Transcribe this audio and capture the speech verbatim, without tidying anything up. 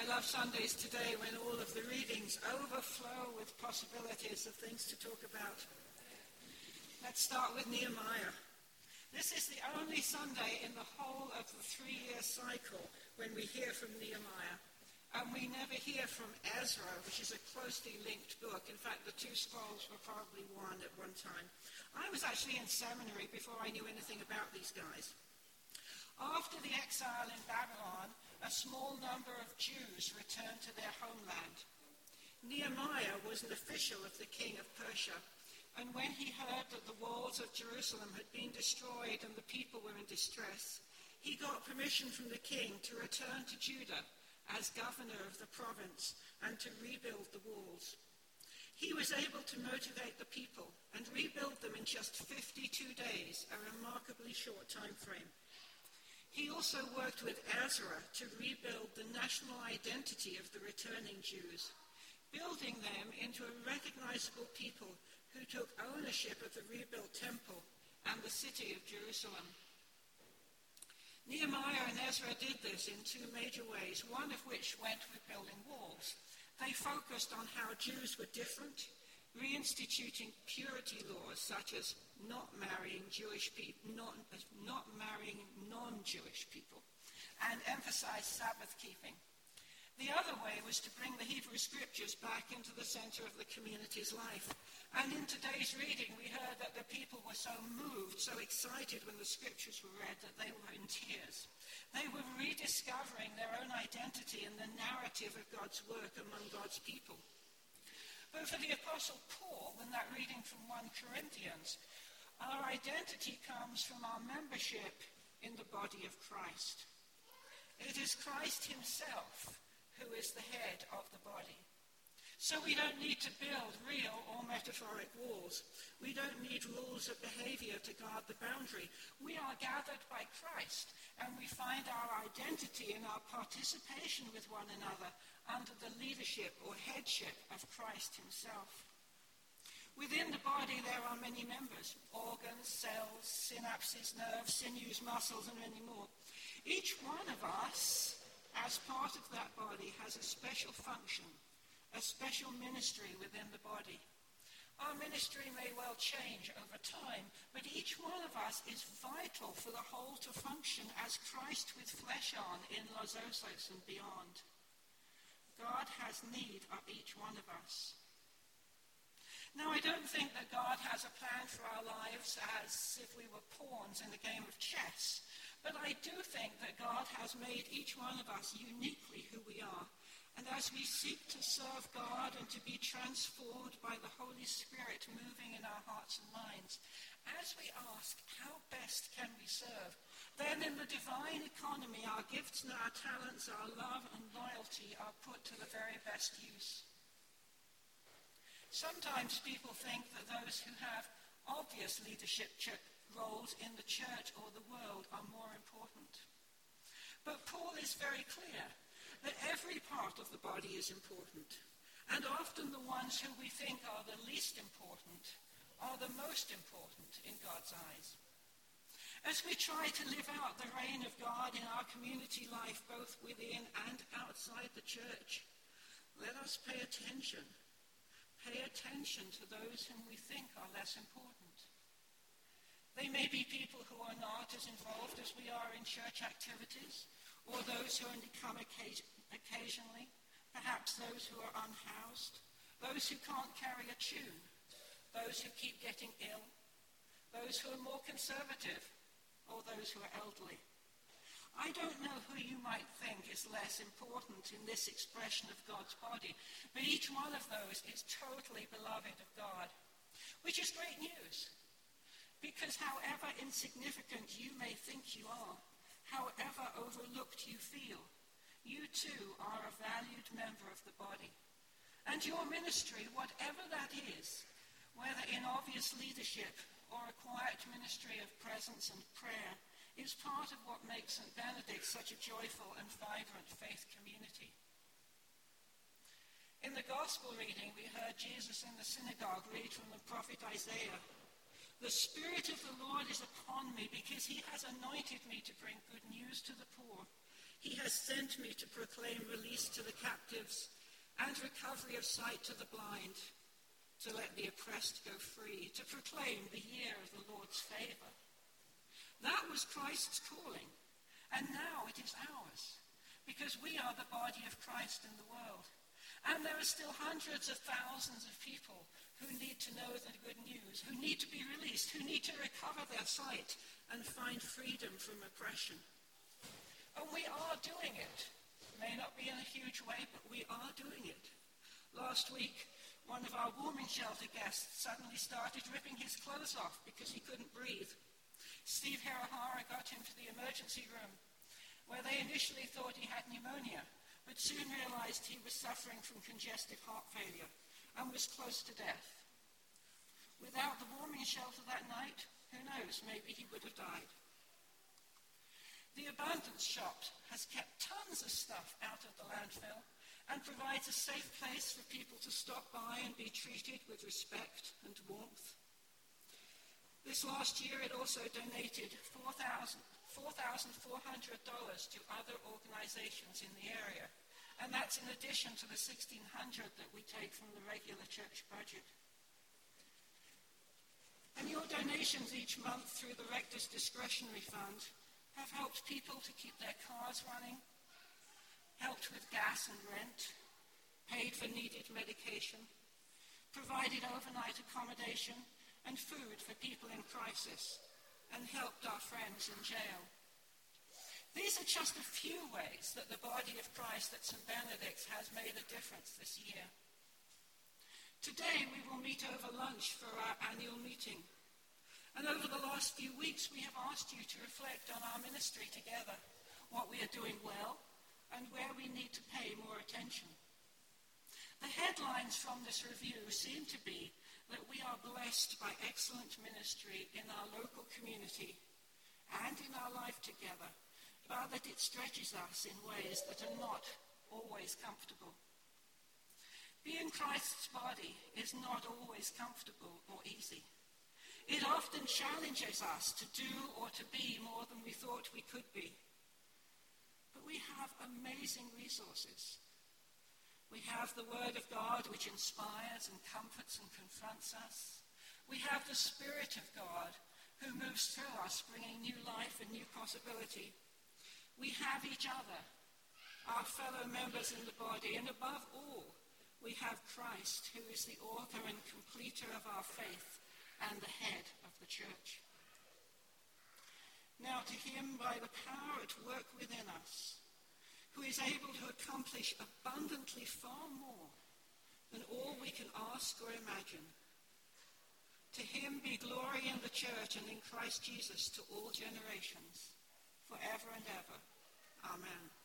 I love Sundays today when all of the readings overflow with possibilities of things to talk about. Let's start with Nehemiah. This is the only Sunday in the whole of the three-year cycle when we hear from Nehemiah. And we never hear from Ezra, which is a closely linked book. In fact, the two scrolls were probably one at one time. I was actually in seminary before I knew anything about these guys. After the exile in Babylon, a small number of Jews returned to their homeland. Nehemiah was an official of the king of Persia, and when he heard that the walls of Jerusalem had been destroyed and the people were in distress, he got permission from the king to return to Judah as governor of the province and to rebuild the walls. He was able to motivate the people and rebuild them in just fifty-two days, a remarkably short time frame. He also worked with Ezra to rebuild the national identity of the returning Jews, building them into a recognizable people who took ownership of the rebuilt temple and the city of Jerusalem. Nehemiah and Ezra did this in two major ways, one of which went with building walls. They focused on how Jews were different, reinstituting purity laws such as not marrying Jewish people, not, not marrying non-Jewish people, and emphasized Sabbath keeping. The other way was to bring the Hebrew scriptures back into the center of the community's life. And in today's reading, we heard that the people were so moved, so excited when the scriptures were read that they were in tears. They were rediscovering their own identity and the narrative of God's work among God's people. But for the Apostle Paul, in that reading from First Corinthians, our identity comes from our membership in the body of Christ. It is Christ himself who is the head of the body. So we don't need to build real or metaphoric walls. We don't need rules of behavior to guard the boundary. We are gathered by Christ, and we find our identity in our participation with one another under the leadership or headship of Christ himself. Within the body there are many members, organs, cells, synapses, nerves, sinews, muscles, and many more. Each one of us, as part of that body, has a special function, a special ministry within the body. Our ministry may well change over time, but each one of us is vital for the whole to function as Christ with flesh on in Los Osos and beyond. God has need of each one of us. Now, I don't think that God has a plan for our lives as if we were pawns in a game of chess, but I do think that God has made each one of us uniquely who we are. And as we seek to serve God and to be transformed by the Holy Spirit moving in our hearts and minds, as we ask, how best can we serve? Then in the divine economy, our gifts and our talents, our love and loyalty are put to the very best use. Sometimes people think that those who have obvious leadership roles in the church or the world are more important. But Paul is very clear that every part of the body is important, and often the ones who we think are the least important are the most important in God's eyes. As we try to live out the reign of God in our community life, both within and outside the church, let us pay attention. Pay attention to those whom we think are less important. They may be people who are not as involved as we are in church activities, or those who only come occasionally, perhaps those who are unhoused, those who can't carry a tune, those who keep getting ill, those who are more conservative, or those who are elderly. I don't know who you might think is less important in this expression of God's body, but each one of those is totally beloved of God, which is great news, because however insignificant you may think you are, however overlooked you feel, you too are a valued member of the body. And your ministry, whatever that is, whether in obvious leadership or a quiet ministry of presence and prayer, is part of what makes Saint Benedict such a joyful and vibrant faith community. In the gospel reading, we heard Jesus in the synagogue read from the prophet Isaiah. The Spirit of the Lord is upon me because he has anointed me to bring good news to the poor, He has sent me to proclaim release to the captives and recovery of sight to the blind, to let the oppressed go free, to proclaim the year of the Lord's favor. That was Christ's calling, and now it is ours, because we are the body of Christ in the world. And there are still hundreds of thousands of people who need to know the good news, who need to be released, who need to recover their sight and find freedom from oppression. And we are doing it. May not be in a huge way, but we are doing it. Last week, one of our warming shelter guests suddenly started ripping his clothes off because he couldn't breathe. Steve Hirahara got him to the emergency room, where they initially thought he had pneumonia, but soon realized he was suffering from congestive heart failure and was close to death. Without the warming shelter that night, who knows, maybe he would have died. The Abundance Shop has kept tons of stuff out of the landfill and provides a safe place for people to stop by and be treated with respect and warmth. This last year, it also donated four thousand four hundred dollars to other organizations in the area, and that's in addition to the sixteen hundred dollars that we take from the regular church budget. And your donations each month through the Rector's Discretionary Fund have helped people to keep their cars running, helped with gas and rent, paid for needed medication, provided overnight accommodation and food for people in crisis, and helped our friends in jail. These are just a few ways that the body of Christ at Saint Benedict's has made a difference this year. Today we will meet over lunch for our annual meeting. And over the last few weeks we have asked you to reflect on our ministry together, what we are doing well, and where we need to pay more attention. The headlines from this review seem to be that we are blessed by excellent ministry in our local community and in our life together, but that it stretches us in ways that are not always comfortable. Being Christ's body is not always comfortable or easy. It often challenges us to do or to be more than we thought we could be. But we have amazing resources. We have the Word of God, which inspires and comforts and confronts us. We have the Spirit of God, who moves through us, bringing new life and new possibility. We have each other, our fellow members in the body, and above all, we have Christ, who is the author and completer of our faith and the head of the church. Now to him, by the power at work within us, who is able to accomplish abundantly far more than all we can ask or imagine. To him be glory in the church and in Christ Jesus to all generations, forever and ever. Amen.